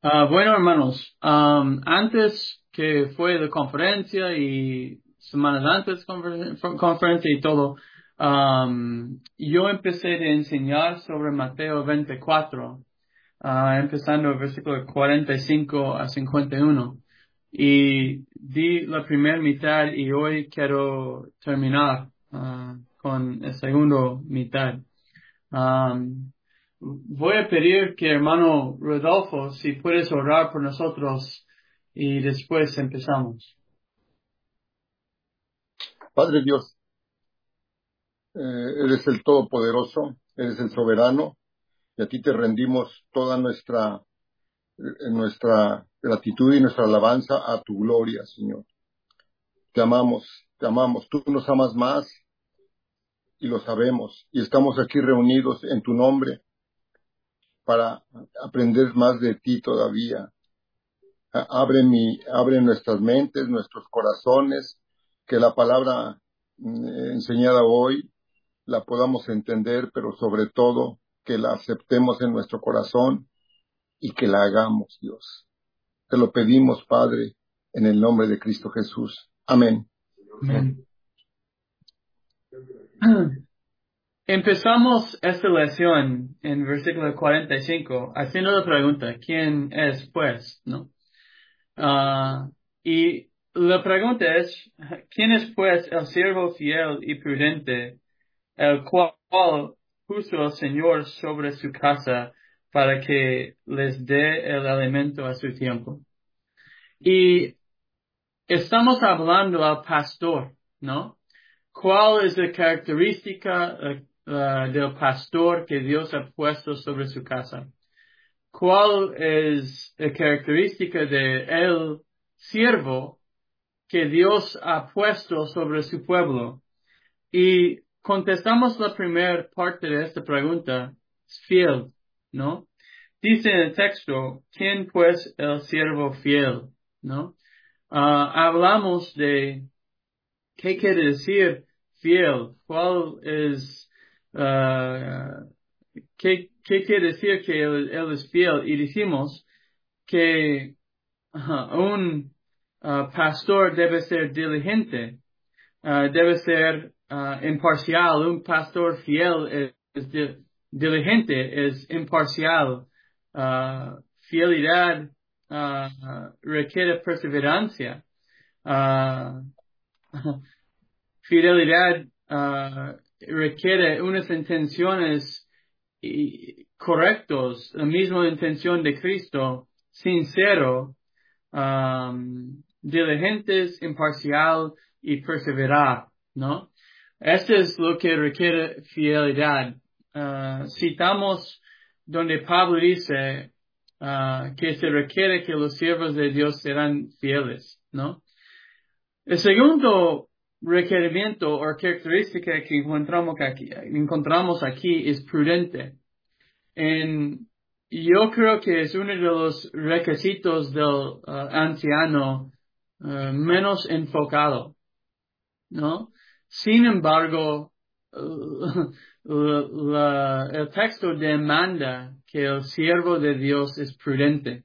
Bueno, hermanos, antes que fue de conferencia y semanas antes de conferencia y todo, yo empecé a enseñar sobre Mateo 24, empezando el versículo 45 a 51. Y di la primera mitad y hoy quiero terminar con la segunda mitad. Um, Voy a pedir que hermano Rodolfo, si puedes orar por nosotros y después empezamos. Padre Dios, eres el Todopoderoso, eres el Soberano, y a ti te rendimos toda nuestra gratitud y nuestra alabanza a tu gloria, Señor. Te amamos, tú nos amas más y lo sabemos, y estamos aquí reunidos en tu nombre para aprender más de ti todavía. Abre nuestras mentes, nuestros corazones, que la palabra enseñada hoy la podamos entender, pero sobre todo que la aceptemos en nuestro corazón y que la hagamos, Dios. Te lo pedimos, Padre, en el nombre de Cristo Jesús. Amén. Amén. Empezamos esta lección en versículo 45 haciendo la pregunta, ¿quién es pues? ¿No? Y la pregunta es, ¿quién es pues el siervo fiel y prudente, el cual puso al Señor sobre su casa para que les dé el alimento a su tiempo? Y estamos hablando al pastor, ¿no? ¿Cuál es la característica del pastor que Dios ha puesto sobre su casa? ¿Cuál es la característica de el siervo que Dios ha puesto sobre su pueblo? Y contestamos la primera parte de esta pregunta, es fiel, ¿no? Dice en el texto, ¿quién pues el siervo fiel? ¿No? Hablamos de qué quiere decir fiel, cuál es, qué quiere decir que él es fiel, y decimos que un pastor debe ser diligente, debe ser imparcial. Un pastor fiel diligente, es imparcial. Fidelidad requiere perseverancia. Uh, Fidelidad requiere unas intenciones correctas, la misma intención de Cristo, sincero, diligentes, imparcial y perseverar, ¿no? Esto es lo que requiere fidelidad. Citamos donde Pablo dice que se requiere que los siervos de Dios serán fieles, ¿no? El segundo requerimiento o característica que encontramos aquí es prudente. Yo creo que es uno de los requisitos del anciano menos enfocado, ¿no? Sin embargo, el texto demanda que el siervo de Dios es prudente.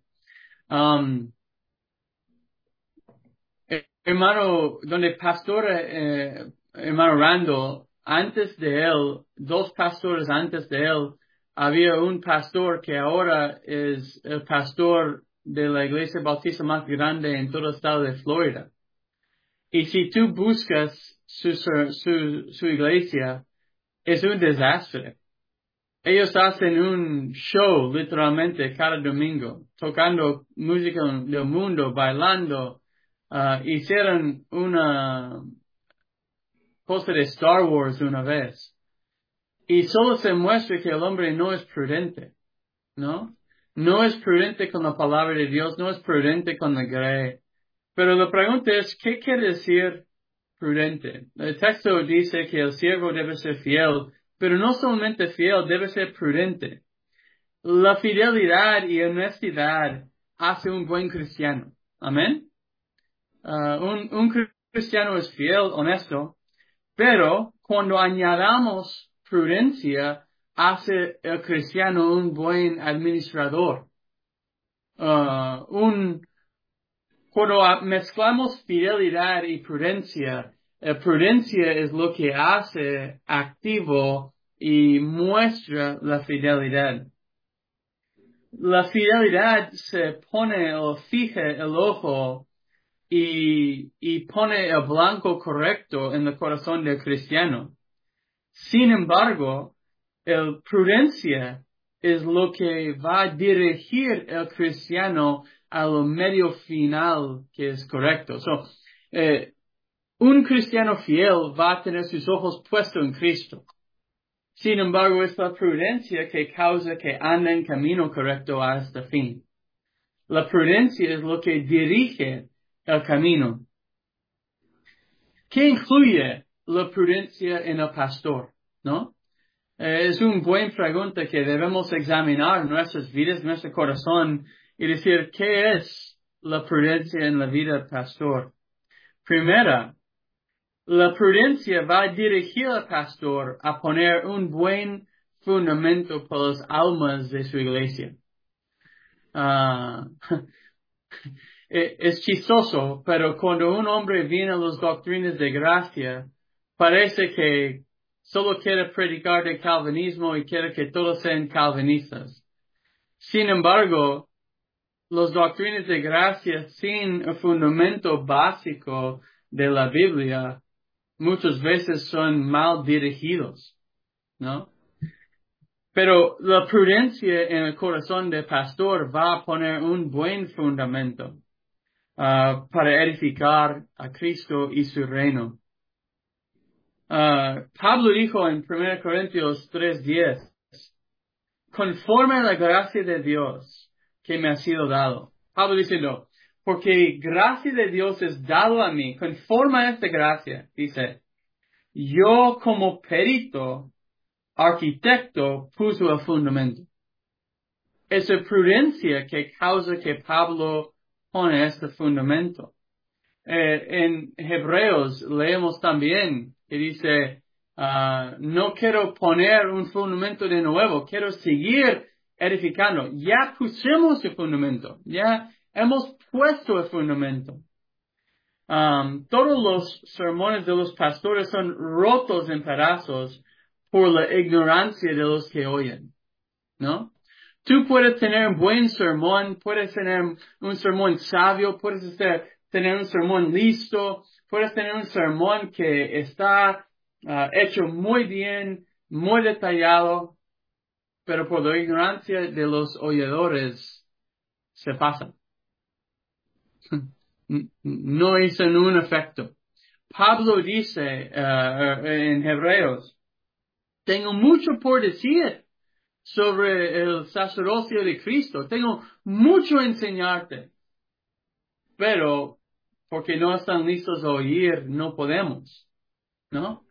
Hermano, donde pastor, hermano Randall, antes de él, dos pastores antes de él, había un pastor que ahora es el pastor de la iglesia bautista más grande en todo el estado de Florida. Y si tú buscas su iglesia, es un desastre. Ellos hacen un show literalmente cada domingo, tocando música del mundo, bailando. Hicieron una cosa de Star Wars una vez. Y solo se muestra que el hombre no es prudente, ¿no? No es prudente con la palabra de Dios, no es prudente con la grey. Pero la pregunta es, ¿qué quiere decir prudente? El texto dice que el siervo debe ser fiel, pero no solamente fiel, debe ser prudente. La fidelidad y honestidad hace un buen cristiano. Amén. Un cristiano es fiel, honesto, pero cuando añadamos prudencia, hace el cristiano un buen administrador. cuando mezclamos fidelidad y prudencia, prudencia es lo que hace activo y muestra la fidelidad. La fidelidad se pone o fija el ojo y pone el blanco correcto en el corazón del cristiano. Sin embargo, el prudencia es lo que va a dirigir el cristiano a lo medio final que es correcto. Un cristiano fiel va a tener sus ojos puestos en Cristo. Sin embargo, es la prudencia que causa que ande en camino correcto hasta fin. La prudencia es lo que dirige el camino. ¿Qué incluye la prudencia en el pastor? ¿No? Es una buena pregunta que debemos examinar nuestras vidas, nuestro corazón, y decir, ¿qué es la prudencia en la vida del pastor? Primera, la prudencia va a dirigir al pastor a poner un buen fundamento para las almas de su iglesia. Es chistoso, pero cuando un hombre viene a las doctrinas de gracia, parece que solo quiere predicar de calvinismo y quiere que todos sean calvinistas. Sin embargo, las doctrinas de gracia sin el fundamento básico de la Biblia muchas veces son mal dirigidos, ¿no? Pero la prudencia en el corazón del pastor va a poner un buen fundamento para edificar a Cristo y su reino. Pablo dijo en 1 Corintios 3:10, conforme a la gracia de Dios que me ha sido dado. Pablo diciendo, porque gracia de Dios es dado a mí, conforme a esta gracia, dice, yo como perito, arquitecto, puso el fundamento. Es la prudencia que causa que Pablo pone este fundamento. En Hebreos leemos también que dice, no quiero poner un fundamento de nuevo, quiero seguir edificando. Ya pusimos el fundamento, ya hemos puesto el fundamento. Todos los sermones de los pastores son rotos en pedazos por la ignorancia de los que oyen, ¿no? Tú puedes tener un buen sermón, puedes tener un sermón sabio, puedes tener un sermón listo, puedes tener un sermón que está hecho muy bien, muy detallado, pero por la ignorancia de los oidores se pasa. No hizo ningún efecto. Pablo dice en Hebreos, tengo mucho por decir sobre el sacerdocio de Cristo. Tengo mucho a enseñarte. Pero, porque no están listos a oír, no podemos, ¿no?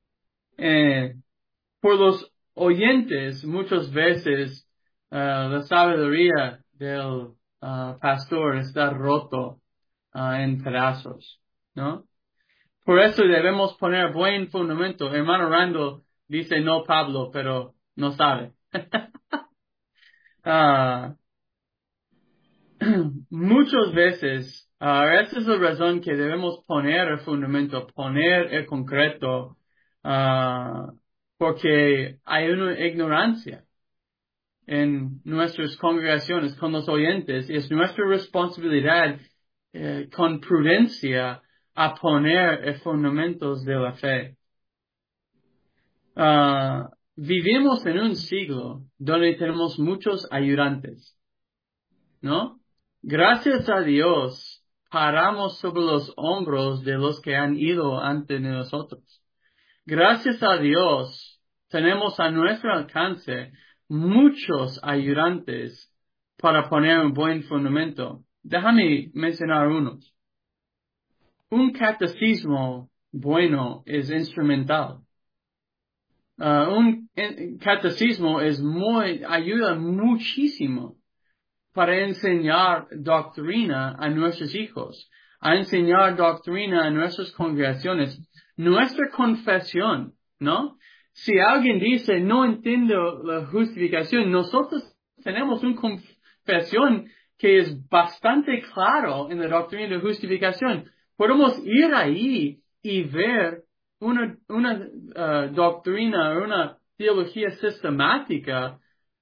Por los oyentes, muchas veces, la sabiduría del pastor está roto en pedazos, ¿no? Por eso debemos poner buen fundamento. Hermano Randall dice no Pablo, pero no sabe. Muchas veces, esa es la razón que debemos poner el fundamento, poner el concreto, porque hay una ignorancia en nuestras congregaciones con los oyentes. Es nuestra responsabilidad con prudencia a poner el fundamentos de la fe. Vivimos en un siglo donde tenemos muchos ayudantes, ¿no? Gracias a Dios, paramos sobre los hombros de los que han ido antes de nosotros. Gracias a Dios, tenemos a nuestro alcance muchos ayudantes para poner un buen fundamento. Déjame mencionar unos. Un catecismo bueno es instrumental. Un catecismo ayuda muchísimo para enseñar doctrina a nuestros hijos, a enseñar doctrina a nuestras congregaciones, nuestra confesión, ¿no? Si alguien dice, no entiendo la justificación, nosotros tenemos una confesión que es bastante claro en la doctrina de justificación. Podemos ir ahí y ver una doctrina, una teología sistemática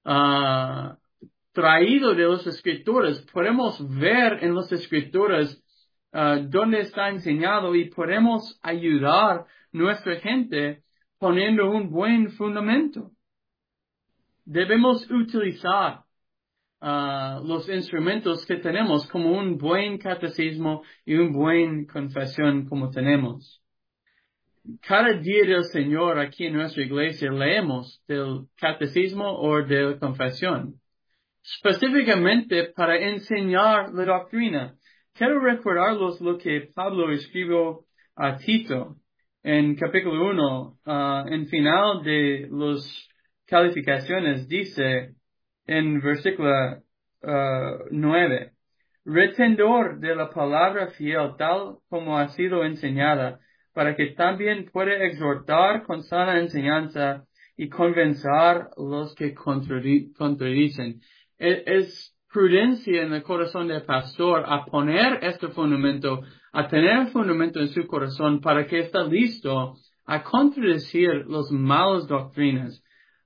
traído de las Escrituras. Podemos ver en las Escrituras dónde está enseñado y podemos ayudar nuestra gente poniendo un buen fundamento. Debemos utilizar los instrumentos que tenemos como un buen catecismo y un buen confesión como tenemos. Cada día del Señor aquí en nuestra iglesia leemos del catecismo o de la confesión, específicamente para enseñar la doctrina. Quiero recordarlos lo que Pablo escribió a Tito en capítulo 1, en final de las calificaciones, dice en versículo 9, retenedor de la palabra fiel tal como ha sido enseñada, para que también pueda exhortar con sana enseñanza y convencer los que contradicen. Es prudencia en el corazón del pastor a poner este fundamento, a tener fundamento en su corazón para que esté listo a contradecir las malas doctrinas.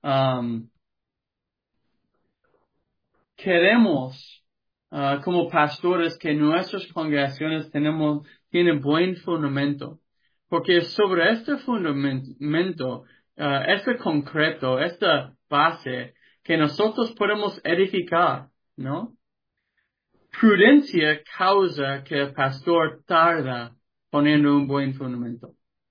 Queremos, como pastores, que nuestras congregaciones tienen buen fundamento, porque sobre este fundamento, este concreto, esta base, que nosotros podemos edificar, ¿no? Prudencia causa que el pastor tarda poniendo un buen fundamento.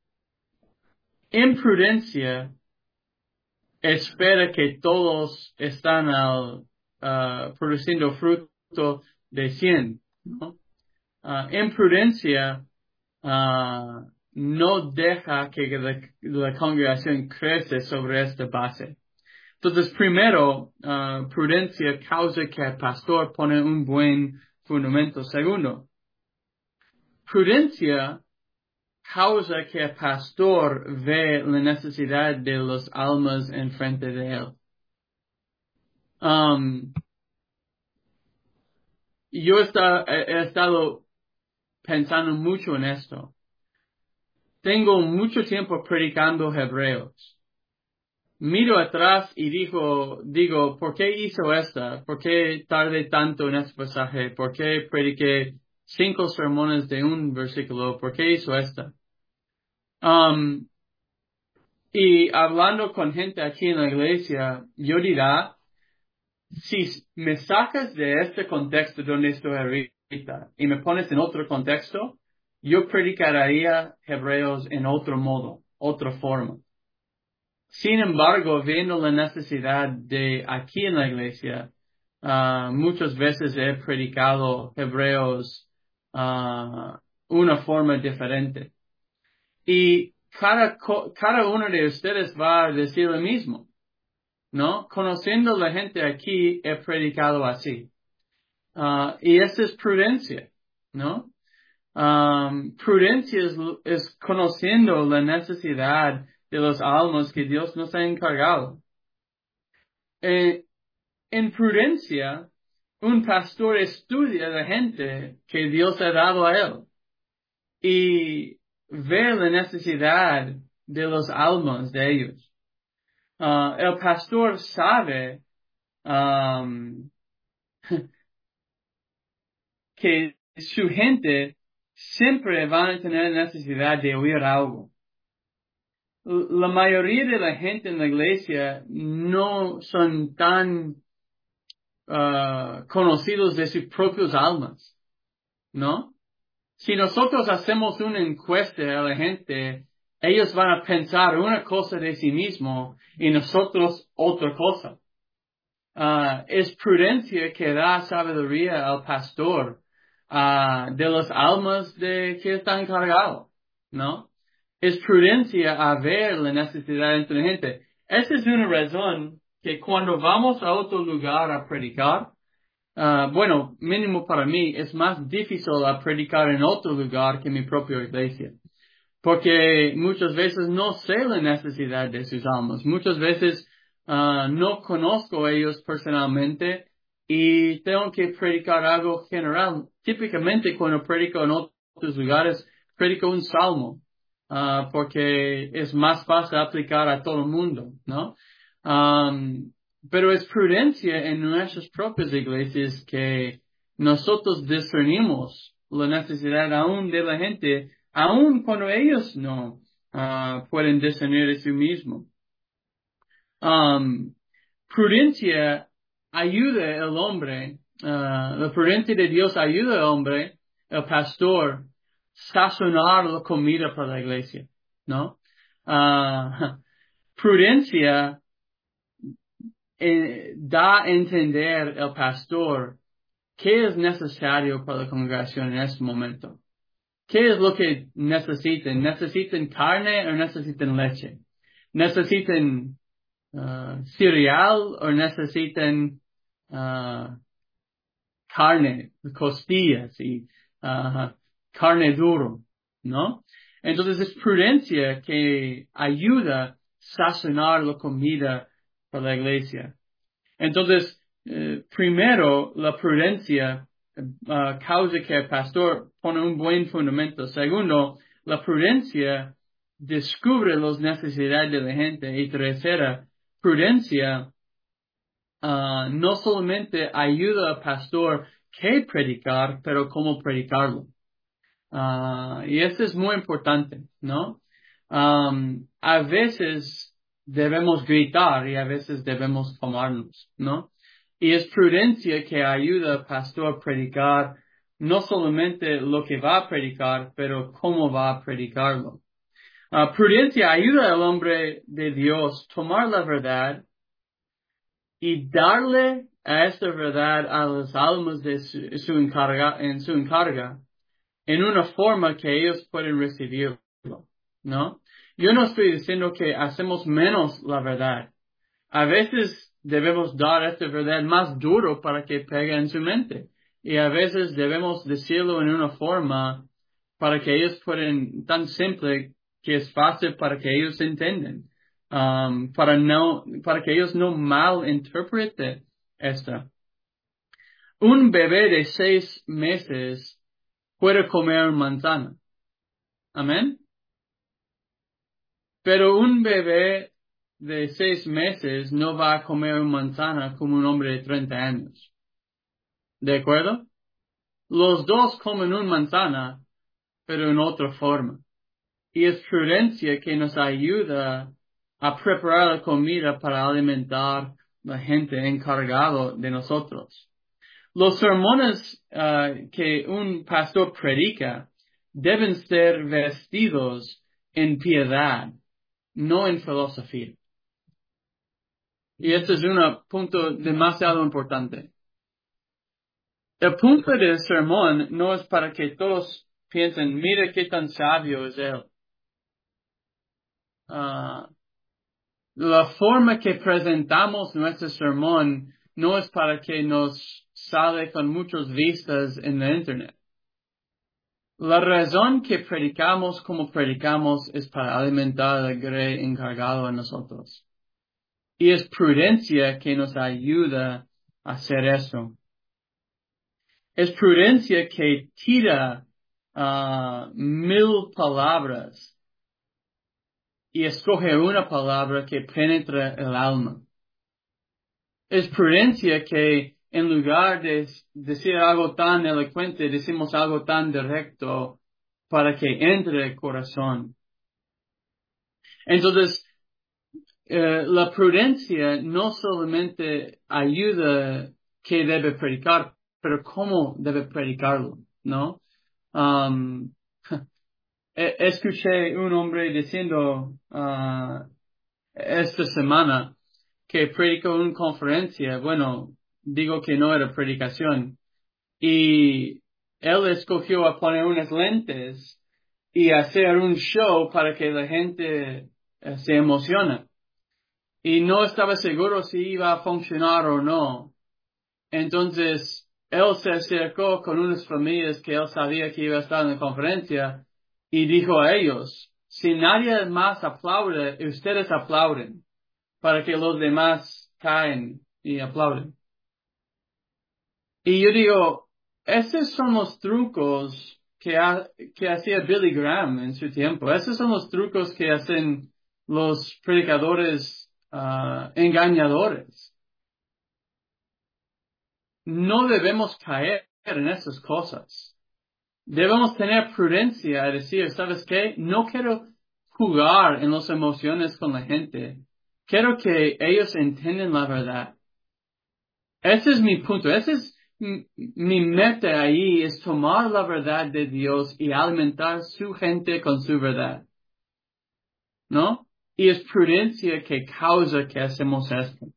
Imprudencia espera que todos están produciendo fruto de 100, ¿no? Imprudencia no deja que la congregación crece sobre esta base. Entonces, primero, prudencia causa que el pastor pone un buen fundamento. Segundo, prudencia causa que el pastor ve la necesidad de las almas enfrente de él. Yo he estado pensando mucho en esto. Tengo mucho tiempo predicando Hebreos. Miro atrás y digo, ¿por qué hizo esta? ¿Por qué tardé tanto en este pasaje? ¿Por qué prediqué 5 sermones de un versículo? ¿Por qué hizo esta? Y hablando con gente aquí en la iglesia, yo dirá, si me sacas de este contexto donde estoy ahorita y me pones en otro contexto, yo predicaría Hebreos en otro modo, otra forma. Sin embargo, viendo la necesidad de aquí en la iglesia, muchas veces he predicado Hebreos una forma diferente. Y cada uno de ustedes va a decir lo mismo, ¿no? Conociendo la gente aquí, he predicado así. Y esa es prudencia, ¿no? Prudencia es conociendo la necesidad de los almas que Dios nos ha encargado. En prudencia, un pastor estudia a la gente que Dios ha dado a él y ve la necesidad de los almas de ellos. El pastor sabe que su gente siempre va a tener necesidad de oír algo. La mayoría de la gente en la iglesia no son tan conocidos de sus propios almas, ¿no? Si nosotros hacemos una encuesta a la gente, ellos van a pensar una cosa de sí mismo y nosotros otra cosa. Es prudencia que da sabiduría al pastor de las almas de que está encargado, ¿no? Es prudencia a ver la necesidad entre la gente. Esa es una razón que cuando vamos a otro lugar a predicar, bueno, mínimo para mí, es más difícil a predicar en otro lugar que mi propia iglesia. Porque muchas veces no sé la necesidad de sus almas. Muchas veces no conozco a ellos personalmente y tengo que predicar algo general. Típicamente cuando predico en otros lugares, predico un salmo, porque es más fácil aplicar a todo el mundo, ¿no? Pero es prudencia en nuestras propias iglesias que nosotros discernimos la necesidad aún de la gente, aún cuando ellos no pueden discernir de sí mismo. Prudencia ayuda al hombre, la prudencia de Dios ayuda al hombre, el pastor, sazonar la comida para la iglesia, ¿no? Prudencia da a entender el pastor qué es necesario para la congregación en este momento. ¿Qué es lo que necesitan? ¿Necesitan carne o necesitan leche? ¿Necesitan cereal o necesitan carne, costillas y carne duro, ¿no? Entonces es prudencia que ayuda a sazonar la comida para la iglesia. Entonces, primero, la prudencia causa que el pastor pone un buen fundamento. Segundo, la prudencia descubre las necesidades de la gente. Y tercera, prudencia no solamente ayuda al pastor que predicar, pero cómo predicarlo. Y esto es muy importante, ¿no? A veces debemos gritar y a veces debemos calmarnos, ¿no? Y es prudencia que ayuda al pastor a predicar no solamente lo que va a predicar, pero cómo va a predicarlo. Prudencia ayuda al hombre de Dios a tomar la verdad y darle a esta verdad a las almas de su encarga en una forma que ellos pueden recibirlo, ¿no? Yo no estoy diciendo que hacemos menos la verdad. A veces debemos dar esta verdad más duro para que pegue en su mente. Y a veces debemos decirlo en una forma para que ellos puedan, tan simple que es fácil para que ellos entiendan. Para que ellos no malinterpreten esto. Un bebé de 6 meses puede comer manzana. Amén. Pero un bebé de 6 meses no va a comer manzana como un hombre de 30 años. ¿De acuerdo? Los dos comen una manzana, pero en otra forma. Y es prudencia que nos ayuda a preparar la comida para alimentar la gente encargada de nosotros. Los sermones que un pastor predica deben ser vestidos en piedad, no en filosofía. Y este es un punto demasiado importante. El punto del sermón no es para que todos piensen, mire qué tan sabio es él. La forma que presentamos nuestro sermón no es para que nos sale con muchas vistas en la internet. La razón que predicamos como predicamos es para alimentar al grey encargado a nosotros. Y es prudencia que nos ayuda a hacer eso. Es prudencia que tira 1000 palabras y escoge una palabra que penetra el alma. Es prudencia que en lugar de decir algo tan elocuente, decimos algo tan directo para que entre el corazón. Entonces, la prudencia no solamente ayuda que debe predicar, pero cómo debe predicarlo, ¿no? Escuché un hombre diciendo esta semana que predicó una conferencia, bueno, digo que no era predicación, y él escogió a poner unas lentes y hacer un show para que la gente se emocione. Y no estaba seguro si iba a funcionar o no. Entonces, él se acercó con unas familias que él sabía que iba a estar en la conferencia y dijo a ellos, si nadie más aplaude, ustedes aplauden para que los demás caen y aplauden. Y yo digo, esos son los trucos que hacía Billy Graham en su tiempo. Esos son los trucos que hacen los predicadores engañadores. No debemos caer en esas cosas. Debemos tener prudencia y decir, ¿sabes qué? No quiero jugar en las emociones con la gente. Quiero que ellos entiendan la verdad. Ese es mi punto. Ese es mi meta ahí, es tomar la verdad de Dios y alimentar su gente con su verdad. ¿No? Y es prudencia que causa que hacemos esto.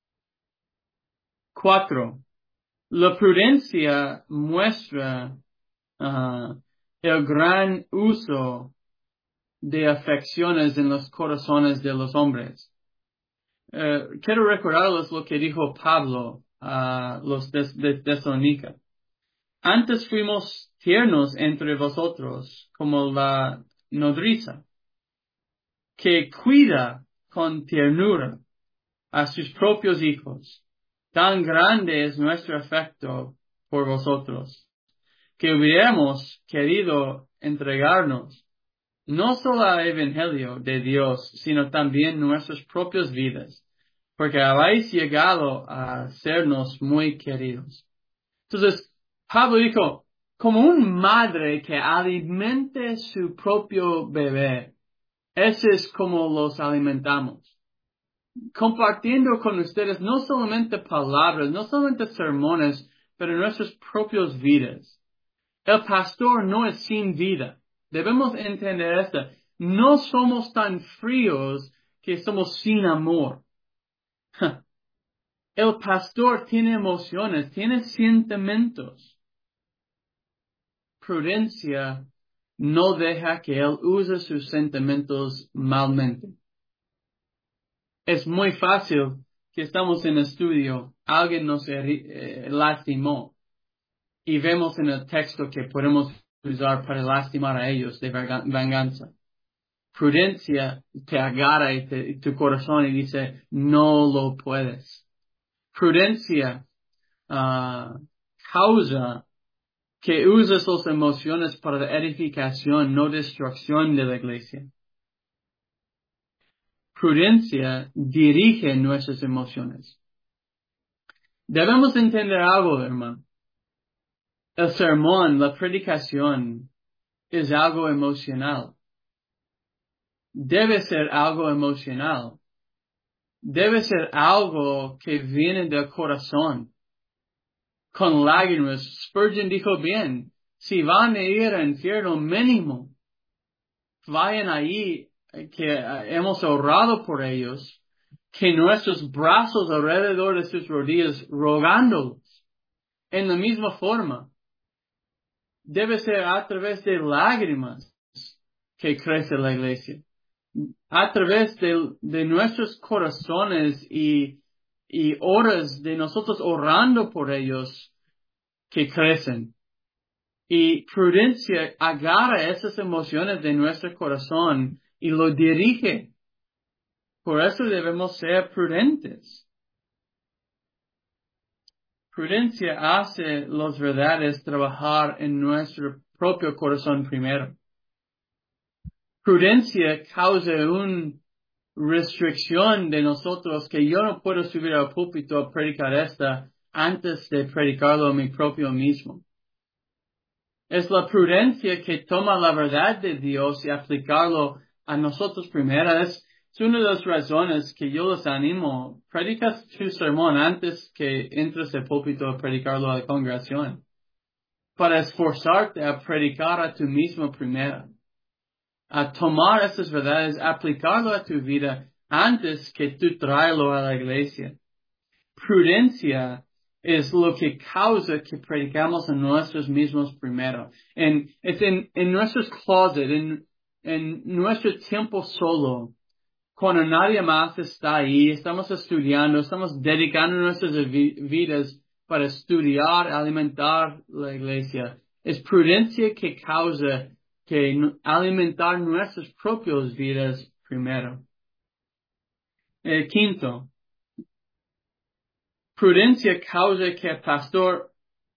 4. La prudencia muestra el gran uso de afecciones en los corazones de los hombres. Quiero recordarles lo que dijo Pablo a los de Tesalónica. Antes fuimos tiernos entre vosotros como la nodriza, que cuida con ternura a sus propios hijos. Tan grande es nuestro afecto por vosotros, que hubiéramos querido entregarnos no solo al Evangelio de Dios, sino también nuestras propias vidas, porque habéis llegado a sernos muy queridos. Entonces, Pablo dijo, como un madre que alimente su propio bebé, ese es como los alimentamos. Compartiendo con ustedes no solamente palabras, no solamente sermones, pero nuestras propias vidas. El pastor no es sin vida. Debemos entender esto. No somos tan fríos que somos sin amor. El pastor tiene emociones, tiene sentimientos. Prudencia no deja que él use sus sentimientos malmente. Es muy fácil que estamos en estudio, alguien nos lastimó y vemos en el texto que podemos usar para lastimar a ellos de venganza. Prudencia te agarra y tu corazón y dice, no lo puedes. Prudencia causa que uses las emociones para la edificación, no destrucción de la iglesia. Prudencia dirige nuestras emociones. Debemos entender algo, hermano. El sermón, la predicación, es algo emocional. Debe ser algo emocional. Debe ser algo que viene del corazón. Con lágrimas. Spurgeon dijo bien, si van a ir al infierno mínimo, vayan ahí, que hemos orado por ellos, que nuestros brazos alrededor de sus rodillas rogándolos. En la misma forma, debe ser a través de lágrimas que crece la iglesia. A través de nuestros corazones y horas de nosotros orando por ellos que crecen. Y prudencia agarra esas emociones de nuestro corazón y lo dirige. Por eso debemos ser prudentes. Prudencia hace las verdades trabajar en nuestro propio corazón primero. Prudencia causa una restricción de nosotros que yo no puedo subir al púlpito a predicar esta antes de predicarlo a mi propio mismo. Es la prudencia que toma la verdad de Dios y aplicarlo a nosotros primero. Es una de las razones que yo los animo. Predicas tu sermón antes que entres al púlpito a predicarlo a la congregación. Para esforzarte a predicar a tu mismo primero. A tomar esas verdades, aplicarlo a tu vida antes que tú traerlo a la iglesia. Prudencia es lo que causa que predicamos a nosotros mismos primero. Es en nuestros closet, en nuestro tiempo solo, cuando nadie más está ahí, estamos estudiando, estamos dedicando nuestras vidas para estudiar, alimentar la iglesia. Es prudencia que causa que alimentar nuestras propias vidas primero. 5. Prudencia causa que el pastor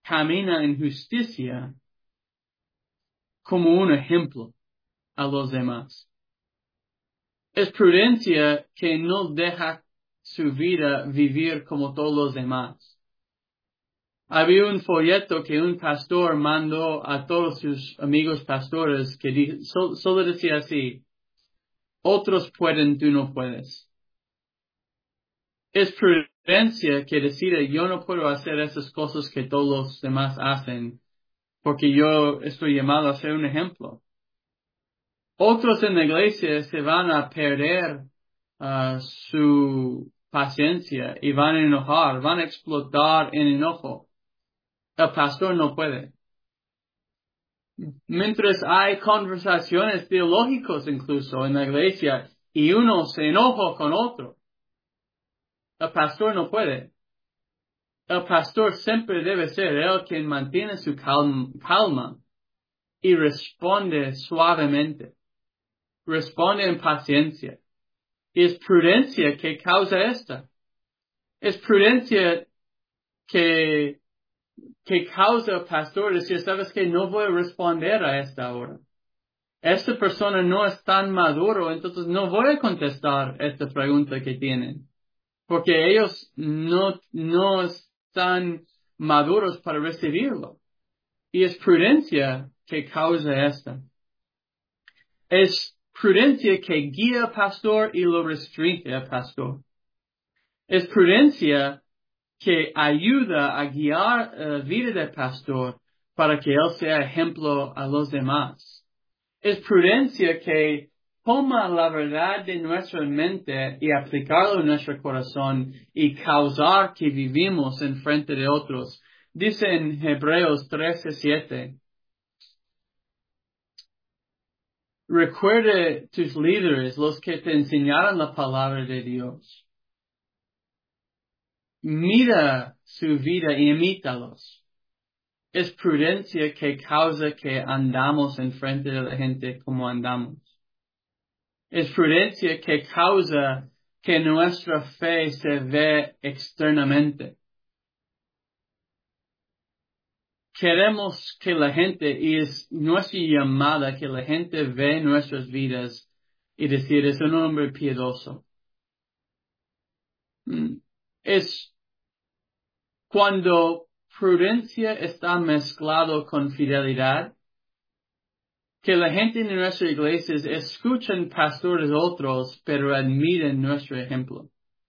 camina en justicia como un ejemplo a los demás. Es prudencia que no deja su vida vivir como todos los demás. Había un folleto que un pastor mandó a todos sus amigos pastores que solo decía así: otros pueden, tú no puedes. Es prudencia que decide: yo no puedo hacer esas cosas que todos los demás hacen, porque yo estoy llamado a ser un ejemplo. Otros en la iglesia se van a perder su paciencia y van a enojar, van a explotar en enojo. El pastor no puede. Mientras hay conversaciones teológicas incluso en la iglesia y uno se enoja con otro, el pastor no puede. El pastor siempre debe ser el quien mantiene su calma y responde suavemente. Responde en paciencia. Y es prudencia que causa esta. Es prudencia que causa el pastor decir: sabes que no voy a responder a esta hora. Esta persona no es tan maduro, entonces no voy a contestar esta pregunta que tienen. Porque ellos no están maduros para recibirlo. Y es prudencia que causa esta. Es prudencia que guía al pastor y lo restringe al pastor. Es prudencia que ayuda a guiar la vida del pastor para que él sea ejemplo a los demás. Es prudencia que toma la verdad de nuestra mente y aplicarlo en nuestro corazón y causar que vivimos en frente de otros. Dice en Hebreos 13:7. Recuerde tus líderes, los que te enseñaron la palabra de Dios. Mira su vida y imítalos. Es prudencia que causa que andamos en frente de la gente como andamos. Es prudencia que causa que nuestra fe se ve externamente. Queremos que la gente, y es nuestra llamada, que la gente ve nuestras vidas y decir: es un hombre piadoso. Es cuando prudencia está mezclado con fidelidad, que la gente en nuestras iglesias escuchan pastores otros, pero admiran nuestro ejemplo.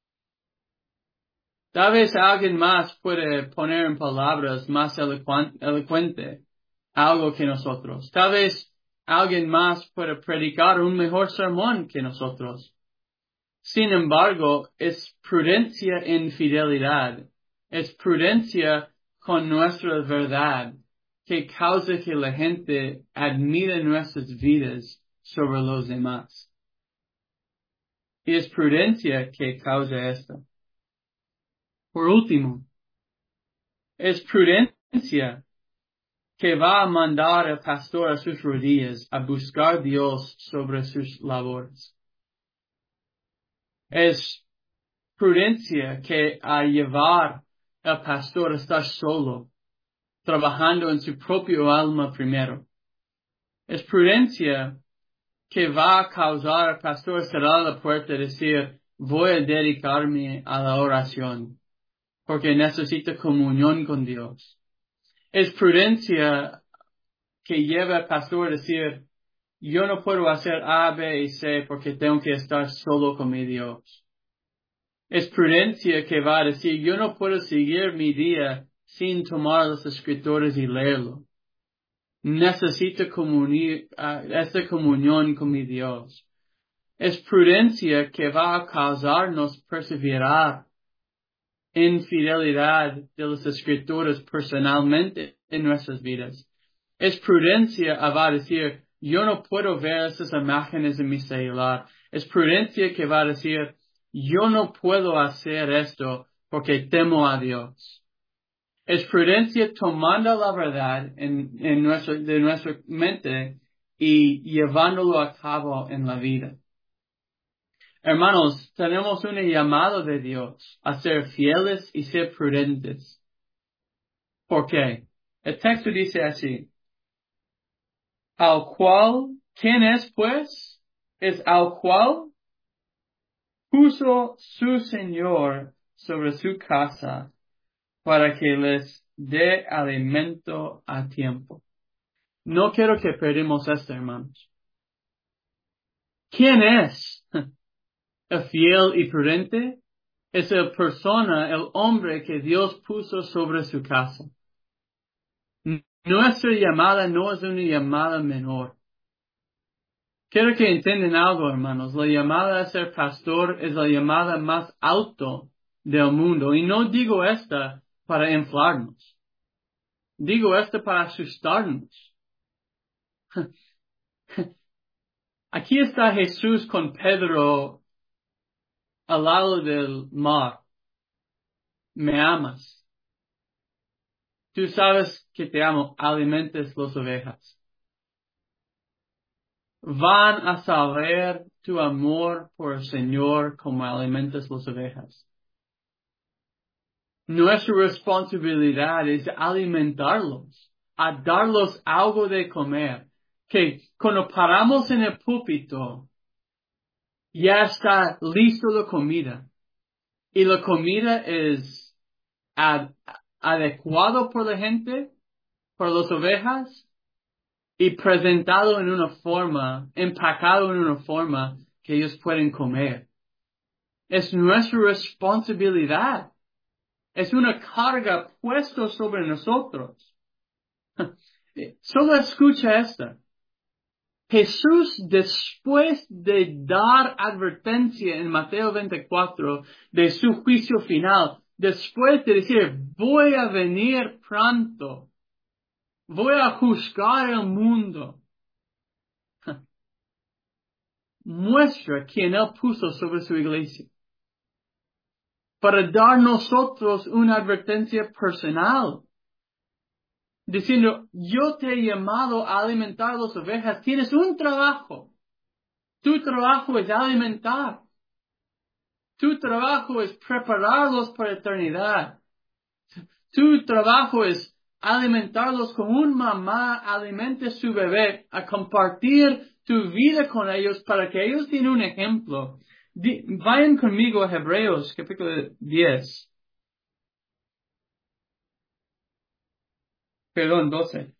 Tal vez alguien más puede poner en palabras más elocuente algo que nosotros. Tal vez alguien más puede predicar un mejor sermón que nosotros. Sin embargo, es prudencia en fidelidad. Es prudencia con nuestra verdad que causa que la gente admire nuestras vidas sobre los demás. Y es prudencia que causa esto. Por último, es prudencia que va a mandar al pastor a sus rodillas a buscar a Dios sobre sus labores. Es prudencia que a llevar al pastor a estar solo, trabajando en su propio alma primero. Es prudencia que va a causar al pastor cerrar la puerta y decir: voy a dedicarme a la oración, porque necesito comunión con Dios. Es prudencia que lleva al pastor a decir: yo no puedo hacer A, B y C porque tengo que estar solo con mi Dios. Es prudencia que va a decir: yo no puedo seguir mi día sin tomar los escritores y leerlo. Necesito esta comunión con mi Dios. Es prudencia que va a causarnos perseverar en fidelidad de los escritores personalmente en nuestras vidas. Es prudencia que va a decir: yo no puedo ver esas imágenes en mi celular. Es prudencia que va a decir: yo no puedo hacer esto porque temo a Dios. Es prudencia tomando la verdad de nuestra mente y llevándolo a cabo en la vida. Hermanos, tenemos un llamado de Dios a ser fieles y ser prudentes. ¿Por qué? El texto dice así. Al cual, ¿quién es pues? Es al cual puso su Señor sobre su casa para que les dé alimento a tiempo. No quiero que perdamos esto, hermanos. ¿Quién es el fiel y prudente? Es la persona, el hombre que Dios puso sobre su casa. Nuestra llamada no es una llamada menor. Quiero que entiendan algo, hermanos. La llamada a ser pastor es la llamada más alto del mundo. Y no digo esta para inflarnos. Digo esto para asustarnos. Aquí está Jesús con Pedro al lado del mar. ¿Me amas? Tú sabes que te amo. Alimentes las ovejas. Van a saber tu amor por el Señor como alimentas las ovejas. Nuestra responsabilidad es alimentarlos, a darlos algo de comer. Que cuando paramos en el púlpito, ya está listo la comida. Y la comida es adecuado por la gente, por las ovejas, y presentado en una forma, empacado en una forma que ellos pueden comer. Es nuestra responsabilidad. Es una carga puesta sobre nosotros. Solo escucha esta. Jesús, después de dar advertencia en Mateo 24 de su juicio final, después de decir, voy a venir pronto, voy a juzgar el mundo, muestra quién Él puso sobre su iglesia, para dar nosotros una advertencia personal, diciendo, yo te he llamado a alimentar las ovejas, tienes un trabajo, tu trabajo es alimentar. Tu trabajo es prepararlos para la eternidad. Tu trabajo es alimentarlos como un mamá alimenta a su bebé, a compartir tu vida con ellos para que ellos tengan un ejemplo. Vayan conmigo a Hebreos capítulo 10. Perdón, 12.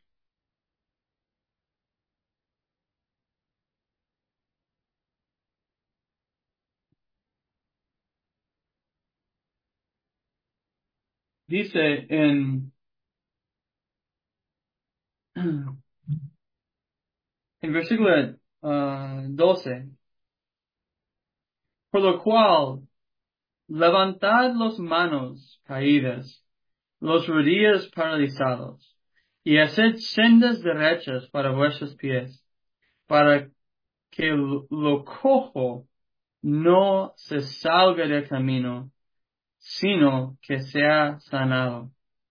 Dice en versículo 12. Por lo cual, levantad las manos caídas, los rodillas paralizados, y haced sendas derechas para vuestros pies, para que lo cojo no se salga del camino, sino que sea sanado.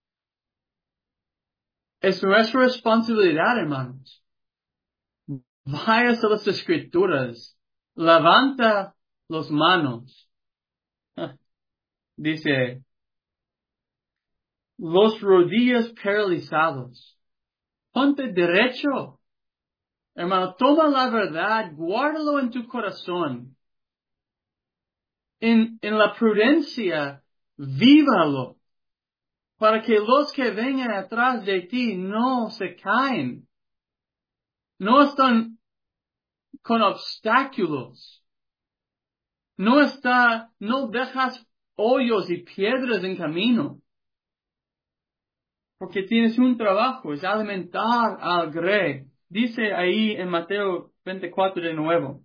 Es nuestra responsabilidad, hermanos. Vayas a las escrituras, levanta las manos. Dice, los rodillas paralizados. Ponte derecho. Hermano, toma la verdad, guárdalo en tu corazón. En la prudencia, vívalo. Para que los que vengan atrás de ti no se caen. No están con obstáculos. No dejas hoyos y piedras en camino. Porque tienes un trabajo, es alimentar al grey. Dice ahí en Mateo 24 de nuevo.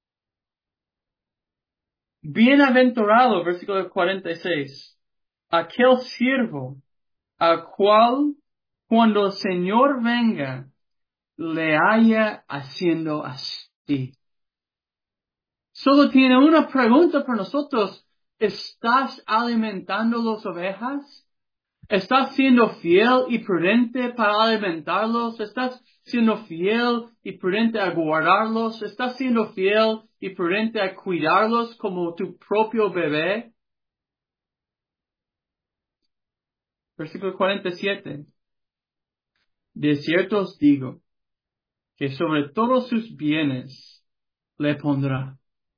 Bienaventurado, versículo 46, aquel siervo al cual cuando el Señor venga le haya haciendo así. Solo tiene una pregunta para nosotros. ¿Estás alimentando las ovejas? ¿Estás siendo fiel y prudente para alimentarlos? ¿Estás siendo fiel y prudente a guardarlos? ¿Estás siendo fiel y prudente a cuidarlos como tu propio bebé? Versículo 47. De cierto os digo, que sobre todos sus bienes le pondrá.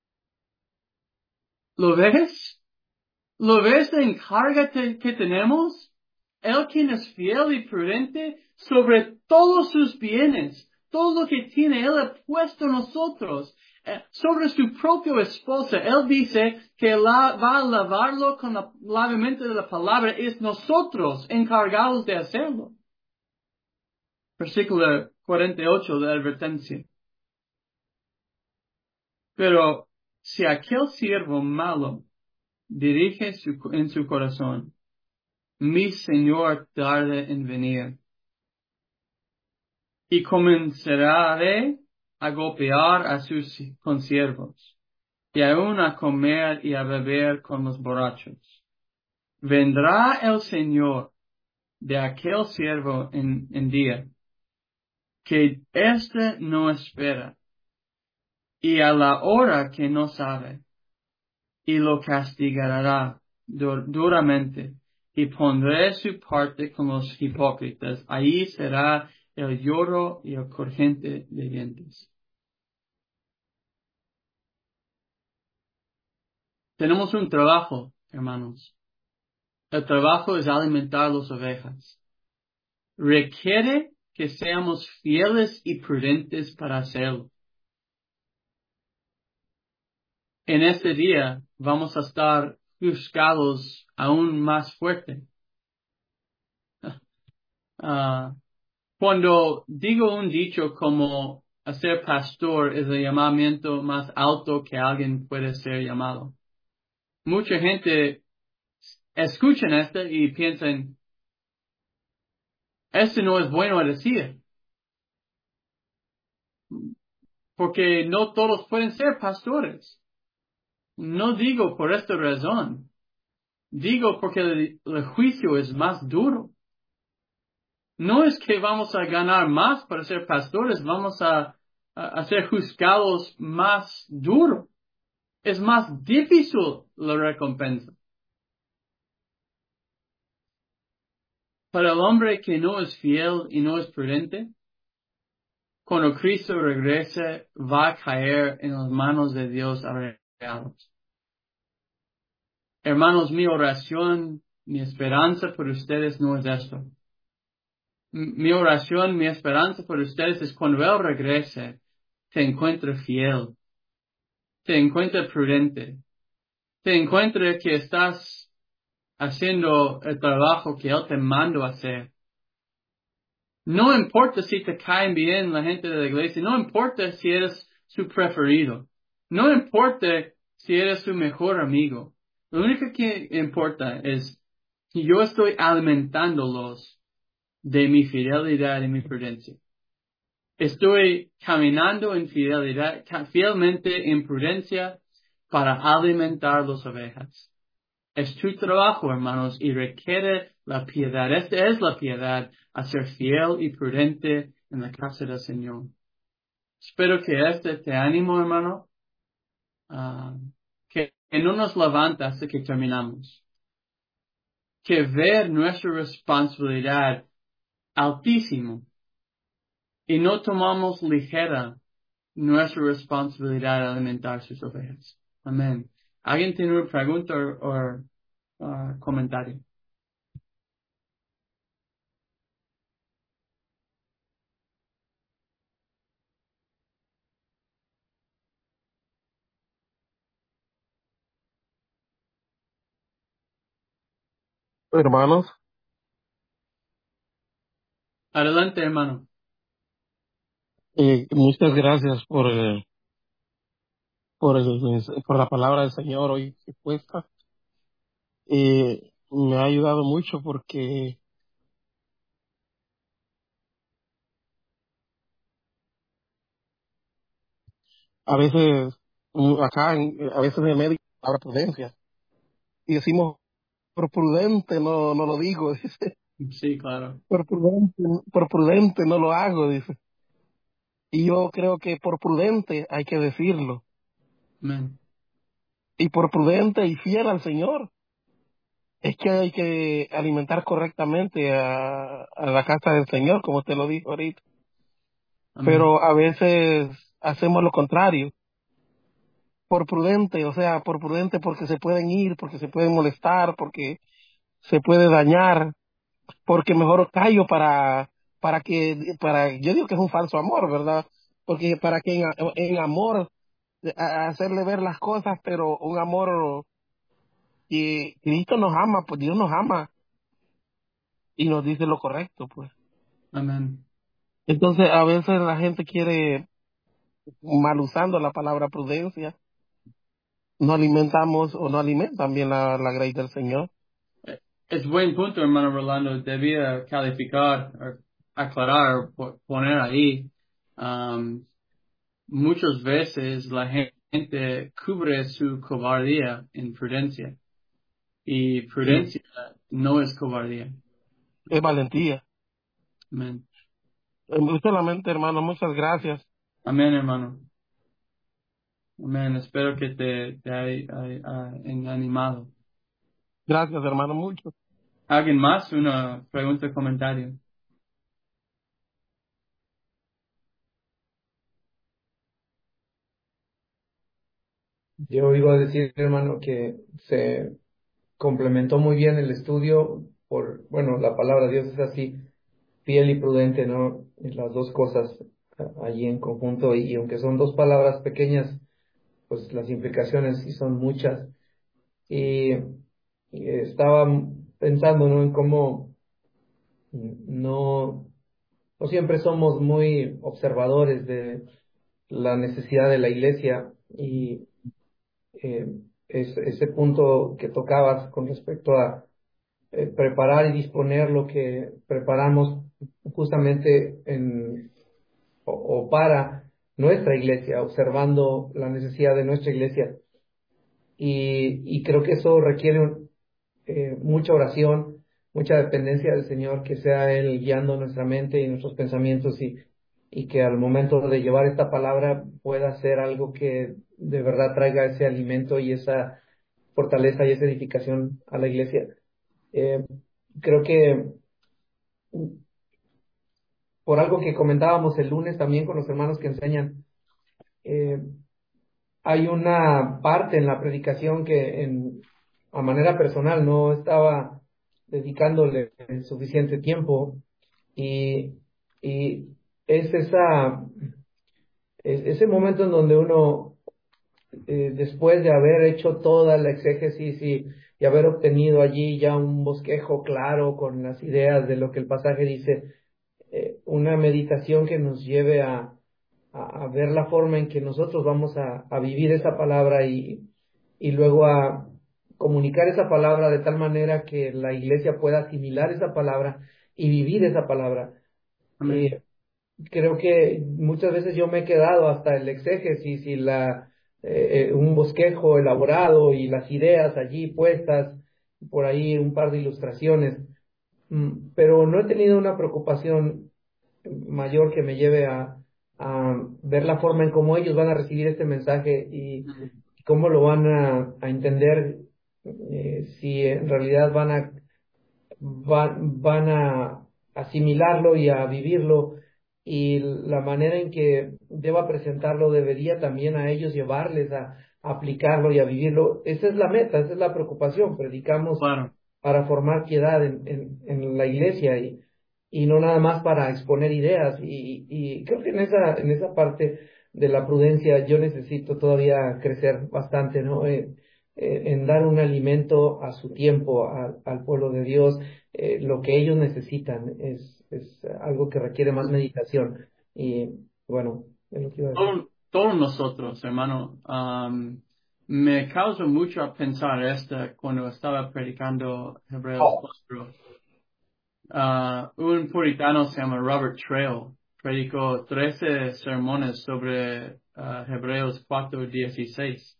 ¿Lo ves? ¿Lo ves la encarga que tenemos? Él quien es fiel y prudente sobre todos sus bienes, todo lo que tiene, Él ha puesto nosotros. Sobre su propia esposa, Él dice que va a lavarlo con el lavamiento de la palabra, es nosotros encargados de hacerlo. Versículo 48 de la advertencia. Pero si aquel siervo malo dirige en su corazón, mi Señor tarde en venir, y comenzaré a golpear a sus consiervos, y aún a comer y a beber con los borrachos. Vendrá el Señor de aquel siervo en día, que éste no espera, y a la hora que no sabe, y lo castigará duramente, y pondré su parte con los hipócritas. Ahí será el lloro y el corriente de dientes. Tenemos un trabajo, hermanos. El trabajo es alimentar las ovejas. Requiere que seamos fieles y prudentes para hacerlo. En este día vamos a estar juzgados aún más fuerte. Cuando digo un dicho como ser pastor es el llamamiento más alto que alguien puede ser llamado, mucha gente escucha esto y piensan, esto no es bueno a decir, porque no todos pueden ser pastores. No digo por esta razón, digo porque el juicio es más duro. No es que vamos a ganar más para ser pastores, vamos a ser juzgados más duro. Es más difícil la recompensa. Para el hombre que no es fiel y no es prudente, cuando Cristo regrese, va a caer en las manos de Dios arreglados. Hermanos, mi oración, mi esperanza por ustedes no es esto. Mi oración, mi esperanza por ustedes es cuando Él regrese, te encuentre fiel, te encuentre prudente, te encuentre que estás haciendo el trabajo que Él te mandó a hacer. No importa si te caen bien la gente de la iglesia, no importa si eres su preferido, no importa si eres su mejor amigo. Lo único que importa es que yo estoy alimentándolos de mi fidelidad y mi prudencia. Estoy caminando en fidelidad, fielmente en prudencia para alimentar las ovejas. Es tu trabajo, hermanos, y requiere la piedad. Esta es la piedad, a ser fiel y prudente en la casa del Señor. Espero que este te animo, hermano, que no nos levanta hasta que terminamos. Que ver nuestra responsabilidad altísimo y no tomamos ligera nuestra responsabilidad de alimentar sus ovejas. Amén. ¿Alguien tiene una pregunta o comentario? Hermanos, Adelante, hermano. muchas gracias por la palabra del Señor hoy expuesta. Me ha ayudado mucho porque a veces, a veces me medio palabra prudencia y decimos, por prudente no lo digo, dice, Sí, claro. por prudente no lo hago, dice. Y yo creo que por prudente hay que decirlo. Amén. Y por prudente y fiel al Señor es que hay que alimentar correctamente a la casa del Señor, como usted lo dijo ahorita. Amén. Pero a veces hacemos lo contrario, por prudente, o sea, por prudente porque se pueden ir, porque se pueden molestar, porque se puede dañar, porque mejor callo yo digo que es un falso amor, ¿verdad? Porque para que en amor hacerle ver las cosas, pero un amor que Cristo nos ama, pues Dios nos ama y nos dice lo correcto, pues. Amén. Entonces, a veces la gente quiere, mal usando la palabra prudencia, no alimentamos o no alimentan bien la gracia del Señor. Es buen punto, hermano Rolando. Debía calificar, aclarar, poner ahí. um, Muchas veces la gente cubre su cobardía en prudencia. Y Sí. prudencia no es cobardía. Es valentía. Amén. Solamente, hermano, muchas gracias. Amén, hermano. Amén. Espero que te haya animado. Gracias, hermano, mucho. ¿Alguien más? Una pregunta, comentario. Yo iba a decir, hermano, que se complementó muy bien el estudio bueno, la palabra de Dios es así, fiel y prudente, ¿no? Y las dos cosas allí en conjunto, y aunque son dos palabras pequeñas, pues las implicaciones sí son muchas. Y, estaba pensando, ¿no? En cómo no, no siempre somos muy observadores de la necesidad de la iglesia, y eh, ese punto que tocabas con respecto a preparar y disponer lo que preparamos justamente o para nuestra iglesia, observando la necesidad de nuestra iglesia. Y creo que eso requiere mucha oración, mucha dependencia del Señor, que sea Él guiando nuestra mente y nuestros pensamientos, y que al momento de llevar esta palabra pueda ser algo que de verdad traiga ese alimento y esa fortaleza y esa edificación a la iglesia. Eh, Creo que por algo que comentábamos el lunes también con los hermanos que enseñan, eh, hay una parte en la predicación que a manera personal no estaba dedicándole el suficiente tiempo, y, y es ese momento en donde uno, después de haber hecho toda la exégesis y haber obtenido allí ya un bosquejo claro con las ideas de lo que el pasaje dice, una meditación que nos lleve a ver la forma en que nosotros vamos a vivir esa palabra, y luego a comunicar esa palabra de tal manera que la iglesia pueda asimilar esa palabra y vivir esa palabra. Amén. Creo que muchas veces yo me he quedado hasta el exégesis y un bosquejo elaborado y las ideas allí puestas, por ahí un par de ilustraciones, pero no he tenido una preocupación mayor que me lleve a ver la forma en cómo ellos van a recibir este mensaje y cómo lo van a entender, si en realidad van a asimilarlo y a vivirlo, y la manera en que deba presentarlo debería también a ellos llevarles a aplicarlo y a vivirlo. Esa es la meta, esa es la preocupación. Predicamos Claro. para formar piedad en la iglesia, y no nada más para exponer ideas, y creo que en esa parte de la prudencia yo necesito todavía crecer bastante, ¿no? En dar un alimento a su tiempo al pueblo de Dios. Lo que ellos necesitan es algo que requiere más meditación, y bueno, es lo que iba a decir. Todos nosotros, hermano, me causa mucho a pensar cuando estaba predicando Hebreos 4. Un puritano se llama Robert Trail, predicó 13 sermones sobre Hebreos 4:16.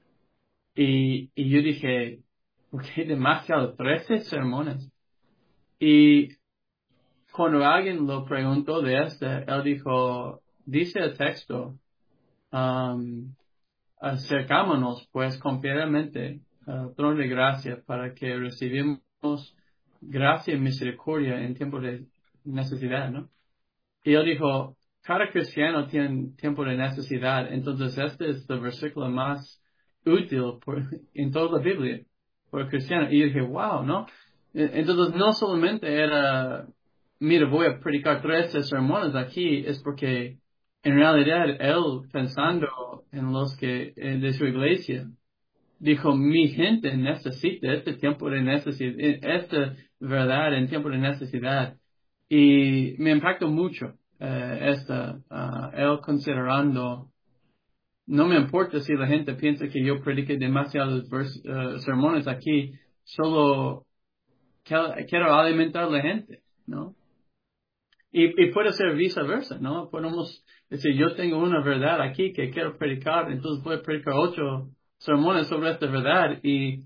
Y yo dije, ¿por qué demasiado? 13 sermones. Y cuando alguien lo preguntó de él dijo, dice el texto, acercámonos pues confiadamente al trono de gracia para que recibamos gracia y misericordia en tiempo de necesidad, ¿no? Y él dijo, cada cristiano tiene tiempo de necesidad, entonces este es el versículo más útil en toda la Biblia por el cristiano. Y yo dije, wow, ¿no? Entonces no solamente era, mira, voy a predicar 13 sermones aquí, es porque en realidad él, pensando en los que de su iglesia, dijo, mi gente necesita este tiempo de necesidad, esta verdad en tiempo de necesidad. Y me impactó mucho él considerando, no me importa si la gente piensa que yo predique demasiados sermones aquí, solo quiero alimentar a la gente, ¿no? Y puede ser viceversa, ¿no? Podemos decir, yo tengo una verdad aquí que quiero predicar, entonces voy a predicar 8 sermones sobre esta verdad y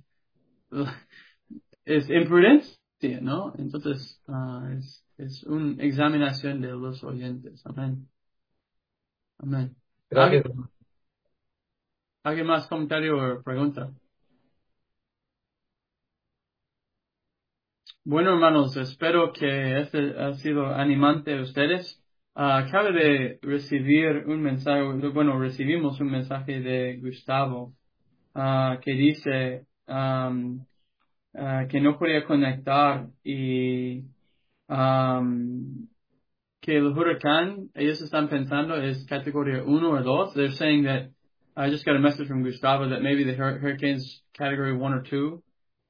es imprudencia, ¿no? Entonces, es una examinación de los oyentes. Amén. Amén. Gracias. ¿Alguien más comentario o pregunta? Bueno, hermanos, espero que este ha sido animante a ustedes. Acabo de recibir un mensaje, bueno, recibimos un mensaje de Gustavo, que dice, que no podía conectar y, que el huracán, ellos están pensando es categoría 1 o 2. They're saying that, I just got a message from Gustavo that maybe the hurricane's category 1 or 2.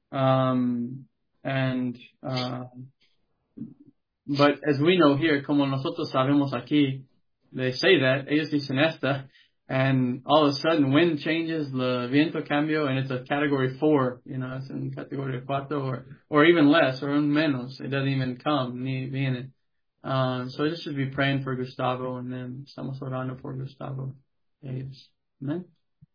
But as we know here, como nosotros sabemos aquí, they say that, ellos dicen esta, and all of a sudden wind changes, el viento cambia, and it's a category 4, it's in category 4, or even less, or menos, it doesn't even come, ni viene. So I just should be praying for Gustavo, and then estamos orando por Gustavo. Ellos. Amen.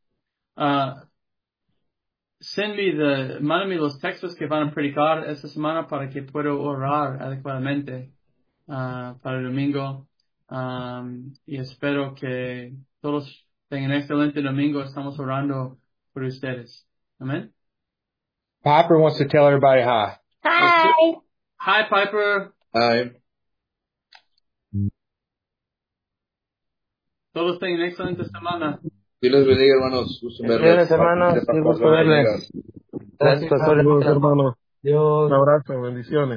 Mándame los textos que van a predicar esta semana para que pueda orar adecuadamente, para el domingo. Y espero que todos tengan un excelente domingo. Estamos orando por ustedes. Amen. Piper wants to tell everybody hi. Hi. Hi, Piper. Hi. Todos tengan una excelente semana. Dios les bendiga, hermanos. Gusto verles. Bendiciones, hermanos. Qué gusto verles. Gracias, saludos, hermanos. Dios. Un abrazo, bendiciones.